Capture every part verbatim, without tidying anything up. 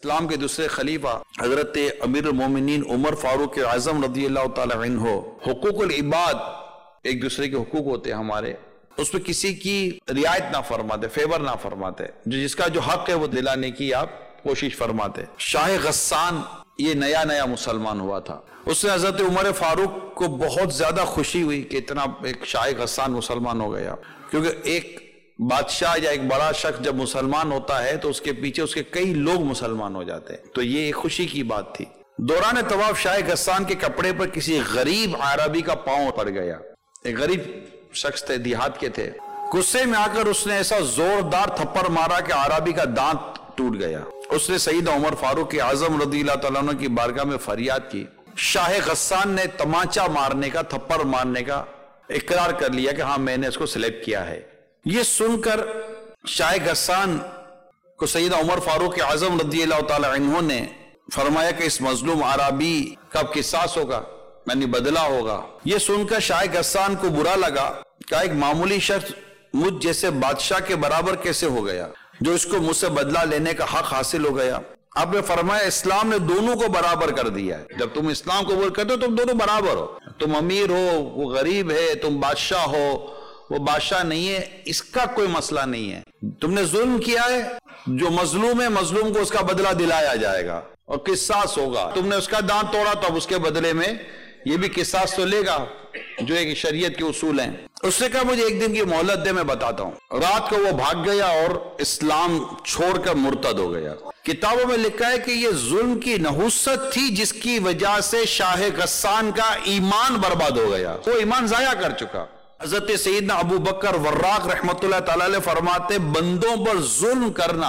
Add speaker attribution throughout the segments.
Speaker 1: اسلام کے دوسرے خلیفہ حضرت امیر المومنین عمر فاروق اعظم رضی اللہ تعالی عنہ حقوق العباد، ایک دوسرے کے حقوق ہوتے ہیں ہمارے، اس پہ کسی کی رعایت نہ فرماتے، فیور نہ فرماتے، جو جس کا جو حق ہے وہ دلانے کی آپ کوشش فرماتے۔ شاہ غسان یہ نیا نیا مسلمان ہوا تھا، اس سے حضرت عمر فاروق کو بہت زیادہ خوشی ہوئی کہ اتنا ایک شاہ غسان مسلمان ہو گیا، کیونکہ ایک بادشاہ یا ایک بڑا شخص جب مسلمان ہوتا ہے تو اس کے پیچھے اس کے کئی لوگ مسلمان ہو جاتے ہیں، تو یہ ایک خوشی کی بات تھی۔ دوران طواف شاہ غسان کے کپڑے پر کسی غریب عربی کا پاؤں پڑ گیا، ایک غریب شخص تھے، دیہات کے تھے، غصے میں آ کر اس نے ایسا زوردار تھپڑ مارا کہ عربی کا دانت ٹوٹ گیا۔ اس نے سیدنا عمر فاروق اعظم رضی اللہ تعالیٰ عنہ کی بارگاہ میں فریاد کی۔ شاہ غسان نے تمانچہ مارنے کا، تھپڑ مارنے کا اقرار کر لیا کہ ہاں میں نے اس کو سلیکٹ کیا ہے۔ یہ سن کر شاہ غسان کو سیدنا عمر فاروق اعظم رضی اللہ تعالی عنہ نے فرمایا کہ اس مظلوم عربی کا اب قصاص ہوگا، یعنی بدلہ ہوگا۔ یہ سن کر شاہ غسان کو برا لگا کہ ایک معمولی شخص مجھ جیسے بادشاہ کے برابر کیسے ہو گیا جو اس کو مجھ سے بدلہ لینے کا حق حاصل ہو گیا۔ آپ نے فرمایا اسلام نے دونوں کو برابر کر دیا ہے، جب تم اسلام کو قبول کرتے ہو تم دونوں برابر ہو، تم امیر ہو وہ غریب ہے، تم بادشاہ ہو وہ بادشاہ نہیں ہے، اس کا کوئی مسئلہ نہیں ہے۔ تم نے ظلم کیا ہے، جو مظلوم ہے مظلوم کو اس کا بدلہ دلایا جائے گا اور قصاص ہوگا۔ تم نے اس کا دانت توڑا تو اب اس کے بدلے میں یہ بھی قصاص تو لے گا، جو ایک شریعت کے اصول ہیں۔ اس نے کہا مجھے ایک دن کی مہلت دے، میں بتاتا ہوں۔ رات کو وہ بھاگ گیا اور اسلام چھوڑ کر مرتد ہو گیا۔ کتابوں میں لکھا ہے کہ یہ ظلم کی نحوست تھی جس کی وجہ سے شاہ غسان کا ایمان برباد ہو گیا، وہ ایمان ضائع کر چکا۔ حضرت سیدنا ابو بکر وراق رحمۃ اللہ تعالی علیہ فرماتے بندوں پر ظلم کرنا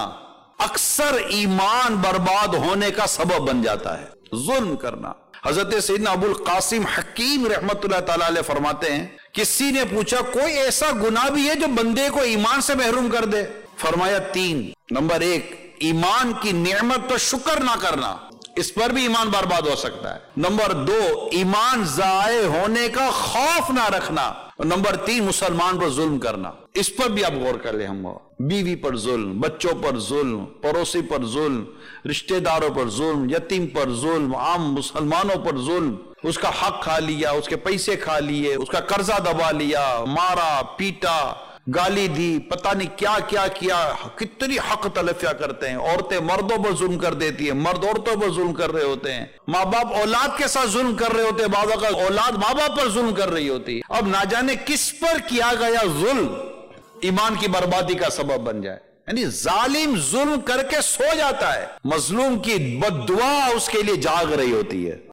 Speaker 1: اکثر ایمان برباد ہونے کا سبب بن جاتا ہے، ظلم کرنا۔ حضرت سیدنا ابو القاسم حکیم رحمۃ اللہ تعالی علیہ فرماتے ہیں کسی نے پوچھا کوئی ایسا گناہ بھی ہے جو بندے کو ایمان سے محروم کر دے؟ فرمایا تین۔ نمبر ایک، ایمان کی نعمت پر شکر نہ کرنا، اس پر بھی ایمان برباد ہو سکتا ہے۔ نمبر دو، ایمان ضائع ہونے کا خوف نہ رکھنا، اور نمبر تین، مسلمان پر ظلم کرنا۔ اس پر بھی آپ غور کر لیں، ہم بیوی پر ظلم، بچوں پر ظلم، پڑوسی پر ظلم، رشتہ داروں پر ظلم، یتیم پر ظلم، عام مسلمانوں پر ظلم، اس کا حق کھا لیا، اس کے پیسے کھا لیے، اس کا قرضہ دبا لیا، مارا پیٹا، گالی دی، پتہ نہیں کیا کیا کیا، کتنی حق تلفیاں کرتے ہیں۔ عورتیں مردوں پر ظلم کر دیتی ہیں، مرد عورتوں پر ظلم کر رہے ہوتے ہیں، ماں باپ اولاد کے ساتھ ظلم کر رہے ہوتے ہیں، بعض اوقات اولاد ماں باپ پر ظلم کر رہی ہوتی ہے۔ اب نہ جانے کس پر کیا گیا ظلم ایمان کی بربادی کا سبب بن جائے، یعنی ظالم ظلم کر کے سو جاتا ہے، مظلوم کی بد دعا اس کے لیے جاگ رہی ہوتی ہے۔